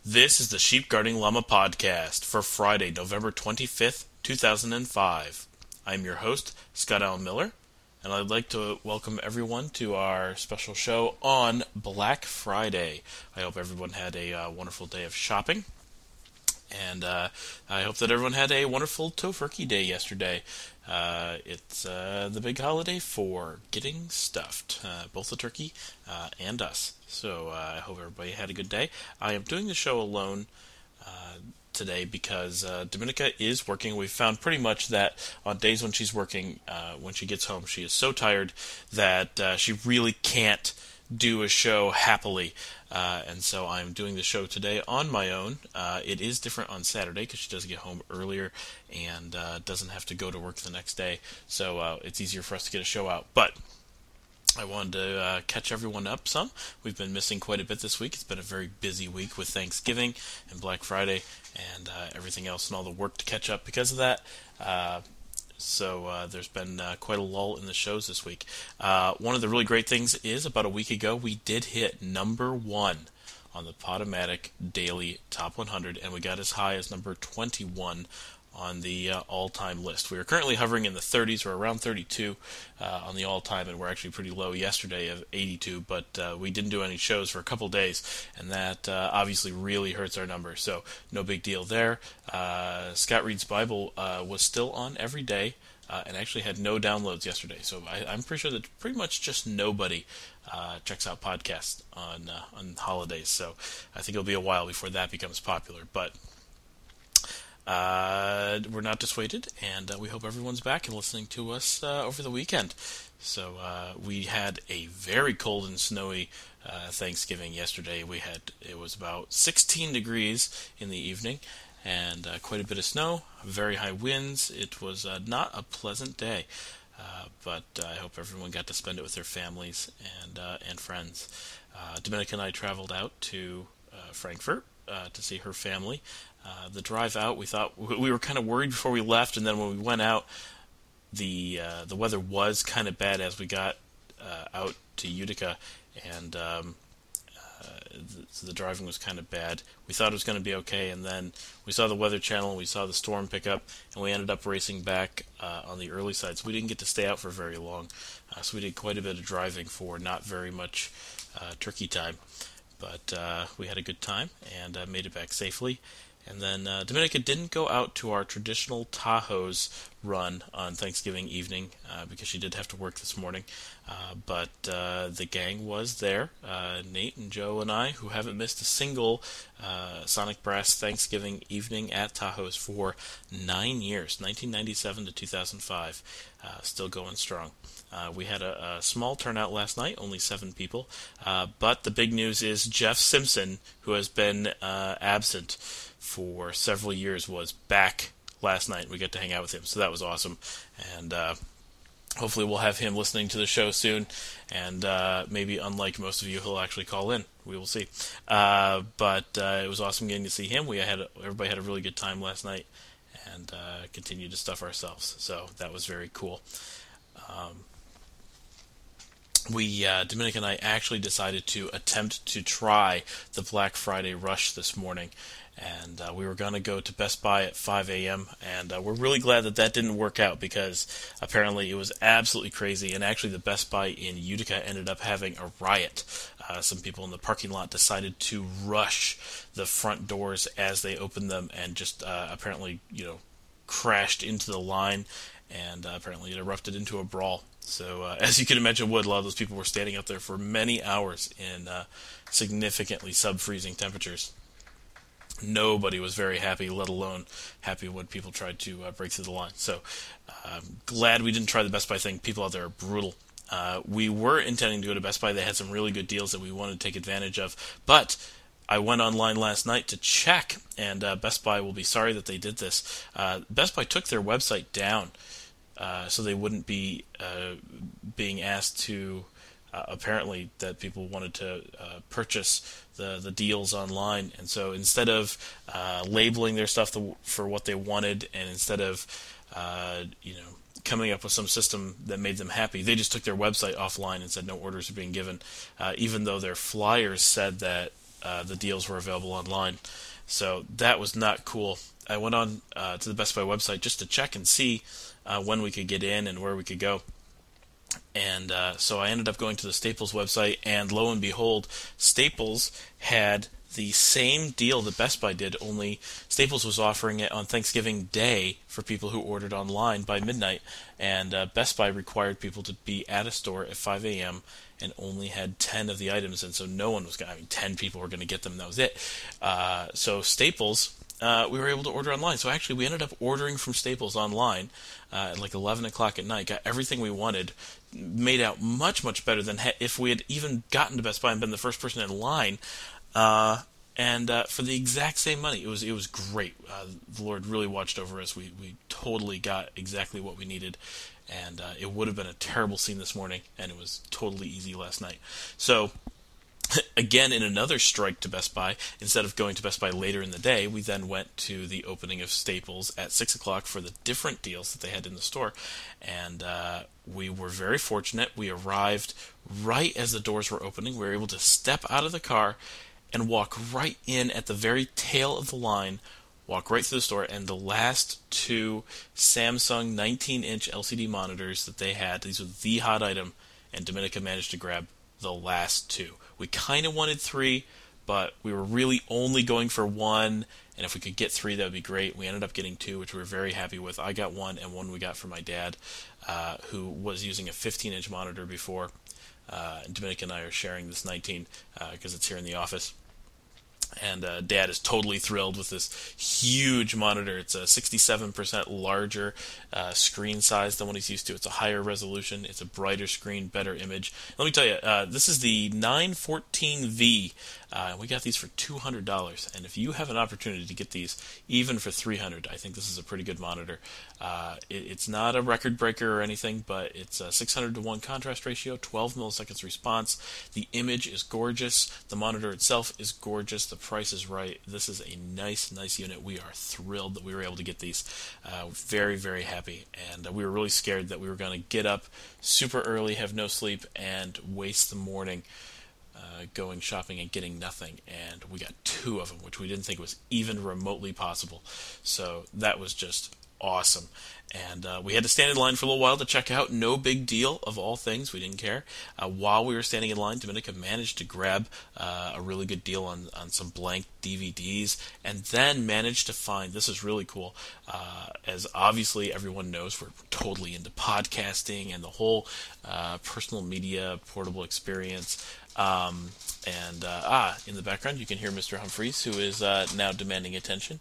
This is the Sheep Guarding Llama podcast for Friday, November 25th, 2005. I'm your host, Scott Allen Miller, and I'd like to welcome everyone to our special show on Black Friday. I hope everyone had a wonderful day of shopping, and I hope that everyone had a wonderful Tofurkey Day yesterday. It's the big holiday for getting stuffed, both the turkey and us. So I hope everybody had a good day. I am doing the show alone today because Dominica is working. We've found pretty much that on days when she's working, when she gets home, she is so tired that she really can't do a show happily. And so I'm doing the show today on my own. It is different on Saturday because she does get home earlier and doesn't have to go to work the next day. So it's easier for us to get a show out. But I wanted to catch everyone up some. We've been missing quite a bit this week. It's been a very busy week with Thanksgiving and Black Friday and everything else and all the work to catch up because of that. So there's been quite a lull in the shows this week. One of the really great things is about a week ago we did hit number 1 on the Podomatic Daily Top 100, and we got as high as number 21 on the all-time list. We are currently hovering in the 30s, or around 32 on the all-time, and we're actually pretty low yesterday of 82, but we didn't do any shows for a couple days, and that obviously really hurts our numbers, so no big deal there. Scott Reed's Bible was still on every day, and actually had no downloads yesterday, so I'm pretty sure that pretty much just nobody checks out podcasts on holidays, so I think it'll be a while before that becomes popular, but we're not dissuaded, and we hope everyone's back and listening to us over the weekend. So we had a very cold and snowy Thanksgiving yesterday. It was about 16 degrees in the evening, and quite a bit of snow, very high winds. It was not a pleasant day, but I hope everyone got to spend it with their families and friends. Dominica and I traveled out to Frankfurt to see her family. The drive out, we were kind of worried before we left, and then when we went out, the weather was kind of bad as we got out to Utica, and so the driving was kind of bad. We thought it was going to be okay, and then we saw the Weather Channel, and we saw the storm pick up, and we ended up racing back on the early side, so we didn't get to stay out for very long. So we did quite a bit of driving for not very much turkey time, but we had a good time and made it back safely. And then Dominica didn't go out to our traditional Tahoe's run on Thanksgiving evening because she did have to work this morning. But the gang was there, Nate and Joe and I, who haven't missed a single Sonic Brass Thanksgiving evening at Tahoe's for 9 years, 1997 to 2005, still going strong. We had a small turnout last night, only 7 people, but the big news is Jeff Simpson, who has been absent for several years, was back last night. We got to hang out with him, so that was awesome, and hopefully we'll have him listening to the show soon, and maybe unlike most of you, he'll actually call in. We will see. But it was awesome getting to see him. Everybody had a really good time last night, and continued to stuff ourselves, so that was very cool. Dominica and I actually decided to attempt to try the Black Friday rush this morning, and we were going to go to Best Buy at 5 a.m., and we're really glad that didn't work out because apparently it was absolutely crazy, and actually the Best Buy in Utica ended up having a riot. Some people in the parking lot decided to rush the front doors as they opened them and just apparently, crashed into the line, and apparently it erupted into a brawl. So, as you can imagine a lot of those people were standing out there for many hours in significantly sub-freezing temperatures. Nobody was very happy, let alone happy when people tried to break through the line. So, glad we didn't try the Best Buy thing. People out there are brutal. We were intending to go to Best Buy. They had some really good deals that we wanted to take advantage of. But I went online last night to check, and Best Buy will be sorry that they did this. Best Buy took their website down so they wouldn't be being asked to, apparently, that people wanted to purchase the deals online. And so instead of labeling their stuff for what they wanted, and instead of coming up with some system that made them happy, they just took their website offline and said no orders are being given, even though their flyers said that the deals were available online. So that was not cool. I went on to the Best Buy website just to check and see when we could get in and where we could go. And so I ended up going to the Staples website, and lo and behold, Staples had the same deal that Best Buy did, only Staples was offering it on Thanksgiving Day for people who ordered online by midnight, and Best Buy required people to be at a store at 5 a.m. and only had 10 of the items, and so no one was going to, 10 people were going to get them, and that was it. So Staples, we were able to order online. So actually, we ended up ordering from Staples online at like 11 o'clock at night, got everything we wanted, made out much, much better than if we had even gotten to Best Buy and been the first person in line. And for the exact same money, it was great. The Lord really watched over us. We totally got exactly what we needed, and it would have been a terrible scene this morning, and it was totally easy last night. So, again, in another strike to Best Buy, instead of going to Best Buy later in the day, we then went to the opening of Staples at 6 o'clock for the different deals that they had in the store, and we were very fortunate. We arrived right as the doors were opening. We were able to step out of the car and walk right in at the very tail of the line, walk right through the store, and the last two Samsung 19-inch LCD monitors that they had, these were the hot item, and Dominica managed to grab the last two. We kind of wanted three, but we were really only going for one, and if we could get three, that would be great. We ended up getting two, which we were very happy with. I got one, and one we got for my dad, who was using a 15-inch monitor before. And Dominica and I are sharing this 19 because it's here in the office. And Dad is totally thrilled with this huge monitor. It's a 67% larger screen size than what he's used to. It's a higher resolution. It's a brighter screen, better image. Let me tell you, this is the 914V. We got these for $200. And if you have an opportunity to get these, even for $300, I think this is a pretty good monitor. It's not a record breaker or anything, but it's a 600 to 1 contrast ratio, 12 milliseconds response. The image is gorgeous. The monitor itself is gorgeous. The price is right. This is a nice unit. We are thrilled that we were able to get these. Very, very happy. And we were really scared that we were going to get up super early, have no sleep, and waste the morning going shopping and getting nothing. And we got two of them, which we didn't think was even remotely possible. So that was just awesome. And we had to stand in line for a little while to check out. No big deal, of all things. We didn't care. While we were standing in line, Dominica managed to grab a really good deal on some blank DVDs, and then managed to find, this is really cool, as obviously everyone knows, we're totally into podcasting and the whole personal media portable experience. In the background, you can hear Mr. Humphreys, who is now demanding attention.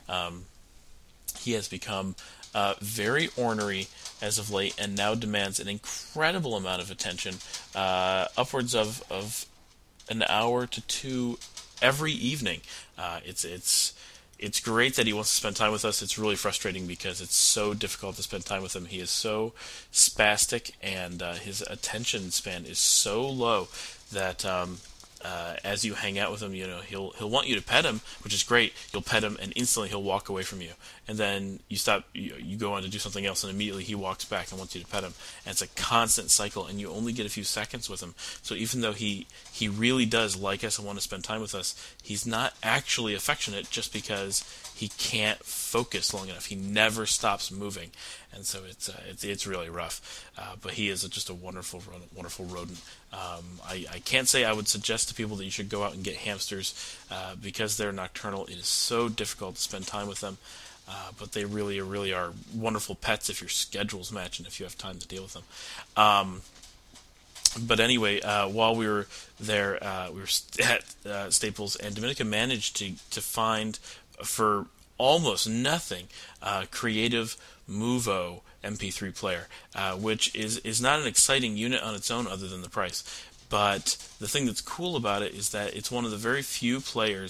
He has become very ornery as of late, and now demands an incredible amount of attention, upwards of an hour to two every evening. It's great that he wants to spend time with us. It's really frustrating because it's so difficult to spend time with him. He is so spastic, and his attention span is so low that as you hang out with him, he'll want you to pet him, which is great. You'll pet him, and instantly he'll walk away from you. And then you stop, you go on to do something else, and immediately he walks back and wants you to pet him. And it's a constant cycle, and you only get a few seconds with him. So even though he really does like us and want to spend time with us, he's not actually affectionate just because he can't focus long enough. He never stops moving, and so it's really rough. But he is just a wonderful rodent. I can't say I would suggest to people that you should go out and get hamsters because they're nocturnal. It is so difficult to spend time with them. But they really are wonderful pets if your schedules match and if you have time to deal with them. But anyway, while we were there, we were at Staples, and Dominica managed to find, for almost nothing, Creative Movo MP3 player, which is not an exciting unit on its own other than the price. But the thing that's cool about it is that it's one of the very few players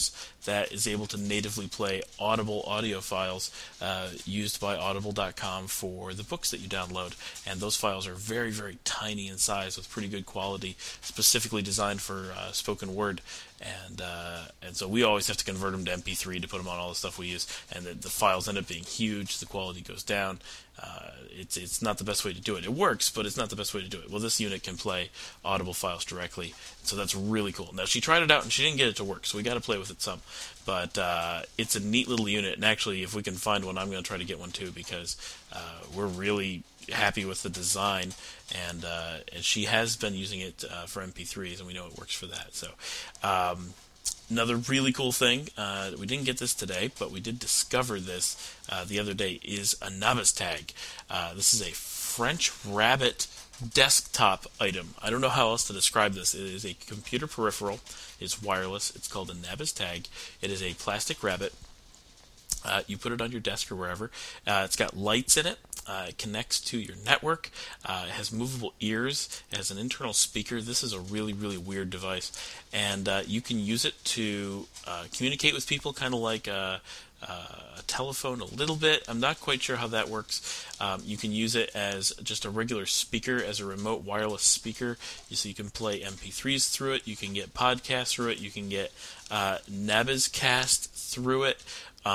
that is able to natively play Audible audio files used by Audible.com for the books that you download. And those files are very, very tiny in size with pretty good quality, specifically designed for spoken word. And so we always have to convert them to MP3 to put them on all the stuff we use, and the files end up being huge. The quality goes down. It's not the best way to do it. It works, but it's not the best way to do it. Well, this unit can play Audible files directly, so that's really cool. Now, she tried it out, and she didn't get it to work, so we got to play with it some. But it's a neat little unit, and actually, if we can find one, I'm going to try to get one too, because we're really happy with the design, and she has been using it for MP3s, and we know it works for that. So another really cool thing, we didn't get this today, but we did discover this the other day, is a Nabeztag. This is a French Rabbit desktop item. I don't know how else to describe this. It is a computer peripheral. It's wireless. It's called a Nabeztag. It is a plastic rabbit. You put it on your desk or wherever. It's got lights in it. It connects to your network. It has movable ears. It has an internal speaker. This is a really, really weird device. And you can use it to communicate with people, kind of like a telephone a little bit. I'm not quite sure how that works. You can use it as just a regular speaker, as a remote wireless speaker. So you can play MP3s through it. You can get podcasts through it. You can get Nabezcast through it.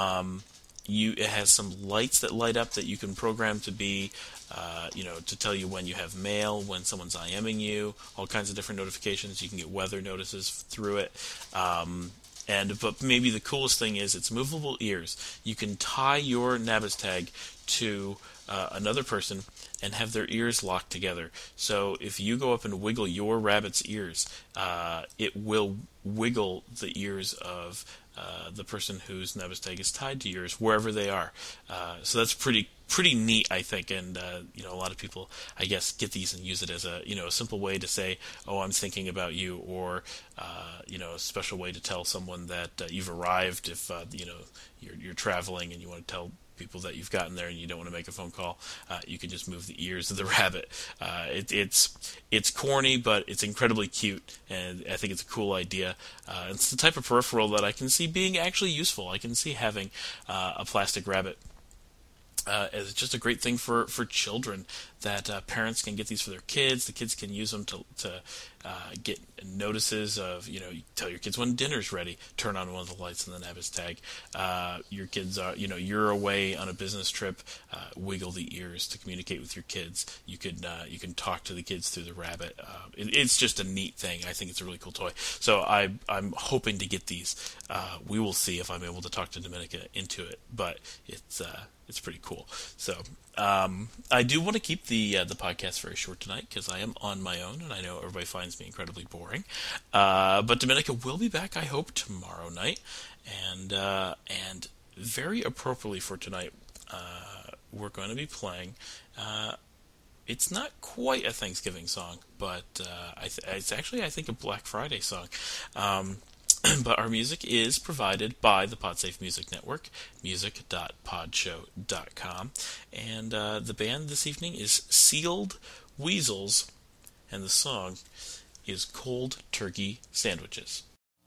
It has some lights that light up that you can program to be, to tell you when you have mail, when someone's IMing you, all kinds of different notifications. You can get weather notices through it. But maybe the coolest thing is its movable ears. You can tie your Nabeztag to another person and have their ears locked together. So if you go up and wiggle your rabbit's ears, it will wiggle the ears of the person whose Nabeztag is tied to yours, wherever they are. So that's pretty neat, I think, and a lot of people, I guess, get these and use it as a simple way to say, "Oh, I'm thinking about you," or a special way to tell someone that you've arrived. If you're traveling and you want to tell people that you've gotten there and you don't want to make a phone call, you can just move the ears of the rabbit. It's corny, but it's incredibly cute, and I think it's a cool idea. It's the type of peripheral that I can see being actually useful. I can see having a plastic rabbit as just a great thing for children, that parents can get these for their kids. The kids can use them to get notices of, you tell your kids when dinner's ready, turn on one of the lights in the Nabeztag. Your kids are, you're away on a business trip, wiggle the ears to communicate with your kids. You can talk to the kids through the rabbit. It's just a neat thing. I think it's a really cool toy. So I'm hoping to get these. We will see if I'm able to talk to Dominica into it, but it's pretty cool. So I do want to keep the podcast very short tonight, because I am on my own, and I know everybody finds me incredibly boring. But Dominica will be back, I hope, tomorrow night, and very appropriately for tonight, we're going to be playing. It's not quite a Thanksgiving song, but it's actually, I think, a Black Friday song. But our music is provided by the PodSafe Music Network, music.podshow.com. And the band this evening is Sealed Weasels, and the song is Cold Turkey Sandwiches.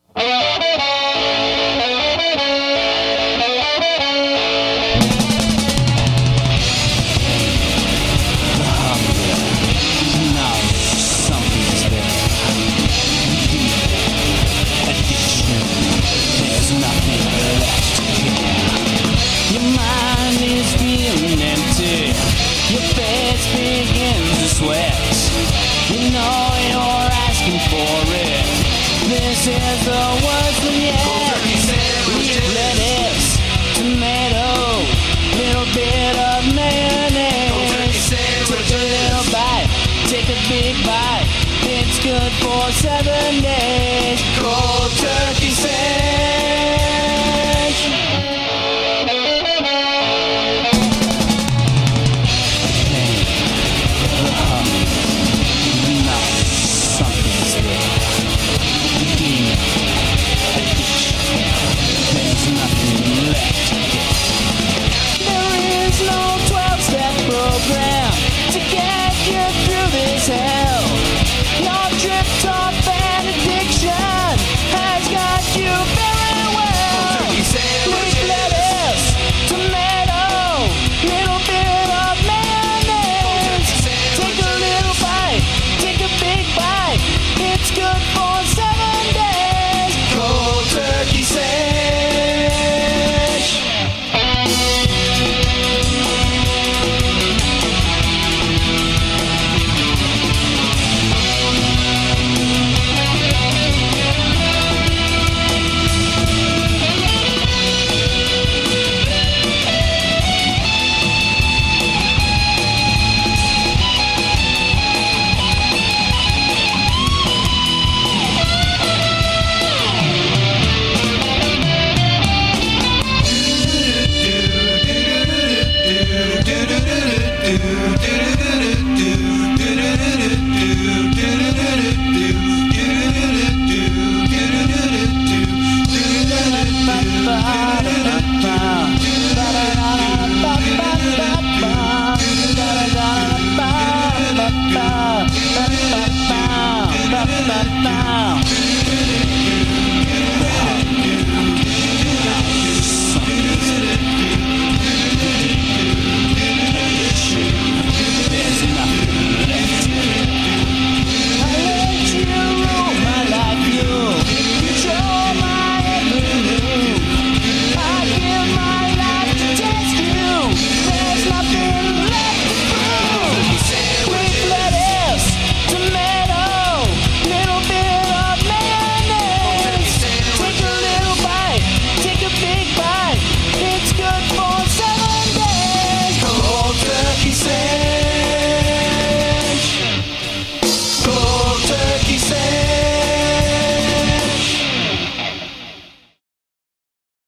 There's nothing left to care. Your mind is feeling empty. Your face begins to sweat. You know you're asking for it. This is the worst thing yet. Lettuce, tomato, little bit of mayonnaise. Take a little bite, take a big bite. It's good for 7 days.